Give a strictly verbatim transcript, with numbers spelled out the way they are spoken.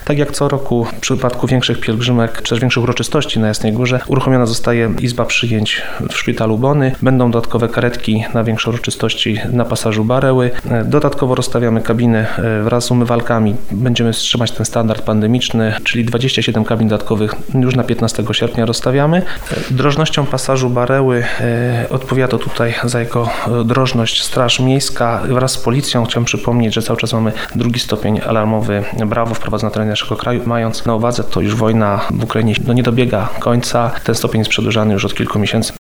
Tak jak co roku w przypadku większych pielgrzymek, czy też większych uroczystości na Jasnej Górze, uruchomiona zostaje izba przyjęć w szpitalu Bony. Będą dodatkowe karetki na większe uroczystości na pasażu Bareły. Dodatkowo rozstawiamy kabiny wraz z umywalkami. Będziemy trzymać ten standard pandemiczny, czyli dwadzieścia siedem kabin dodatkowych już na piętnastego sierpnia rozstawiamy. Drożnością pasażu Bareły odpowiada tutaj za jego drożność Straż Miejska wraz z policją. Chciałem przypomnieć, że cały czas mamy drugi stopień alarmowy Brawo wprowadzony na terenie naszego kraju, mając na uwadze to już wojna w Ukrainie no nie dobiega końca. Ten stopień jest przedłużany już od kilku miesięcy.